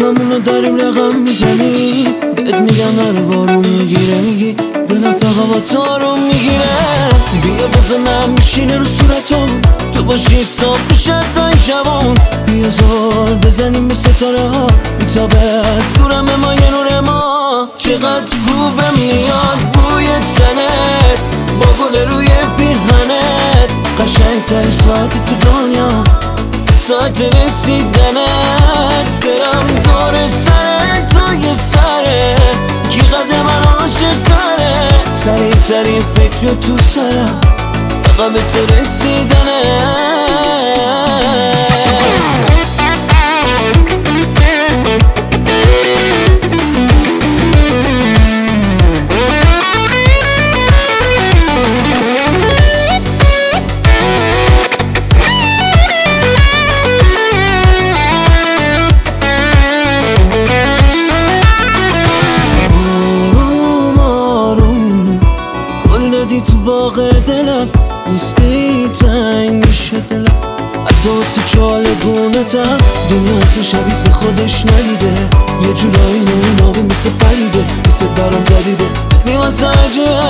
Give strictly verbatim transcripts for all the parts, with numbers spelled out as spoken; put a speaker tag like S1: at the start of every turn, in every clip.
S1: روزامونو داریم رقم میزنی، بهت میگم نرو بارون میگیره، میگی دلم فقط با تو رو میگیره. بیا بزنم میشینه رو صورتم، تو باشی صاف میشه تا این شبون. بیا زال بزنیم به ستاره ها، میتابه از دورم ما یه نور ما. چقدر خوبه میاد بوی تنت با گل روی پیرهنت، قشنگ ترین ساعتی تو دنیا ساعت رسیدنت. برم دور سرت تو یه سره، کی قد من عاشق تره، سریع ترین فکر تو سرم فقط به تو رسیدنت. تو باغ دلم نیستی، تنگ میشه دلم حتی واسه چالگونتم. دنیا اصلا شبیه به خودش ندیده، یه جورایی نوی مثل پریده، مثل برام جدیده بگنی واسه عجیبه.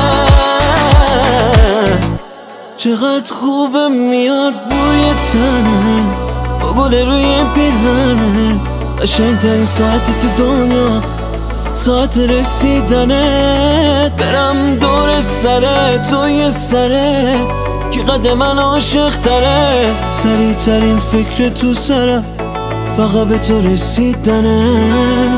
S1: چقدر خوبه میاد بوی تنه با گل روی پیرهنه، قشنگ ترین ساعتی تو دنیا ساعت رسیدنت. برم دور سره تو یه سره، کی قد من عاشق تره، سریع ترین فکر تو سرم فقط به تو رسیدنت.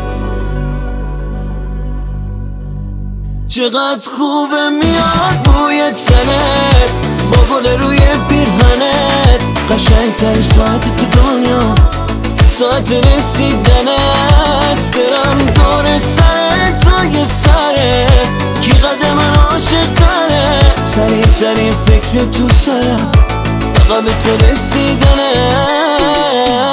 S1: چقدر خوبه میاد بوی تنت با گل روی پیرهنت، قشنگ ترین ساعت تو دنیا ساعت رسیدنت. برم دور سرت تو یه سره، کی قد من عاشق تره، سریع ترین فکر تو سرم فقط به تو رسیدنت.